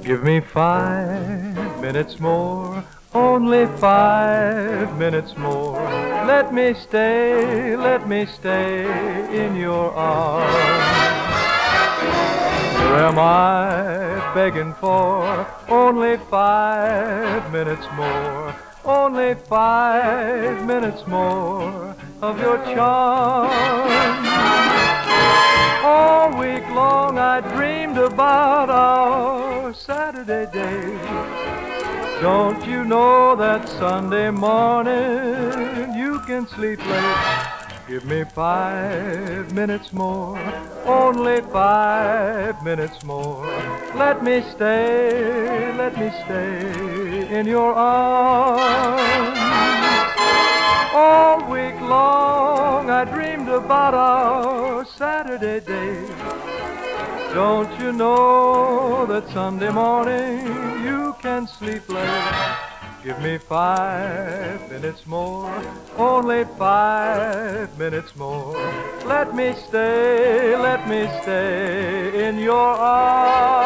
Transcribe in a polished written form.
Give me 5 minutes more, only 5 minutes more. Let me stay in your arms. Here am I begging for only 5 minutes more, only 5 minutes more of your charm. All week long I dreamed about our Saturday days. Don't you know that Sunday morning you can sleep late? Give me 5 minutes more, only 5 minutes more. Let me stay in your arms. All week long I dreamed about our Saturday days. Don't you know that Sunday morning you can sleep late? Give me 5 minutes more, only 5 minutes more. Let me stay in your arms.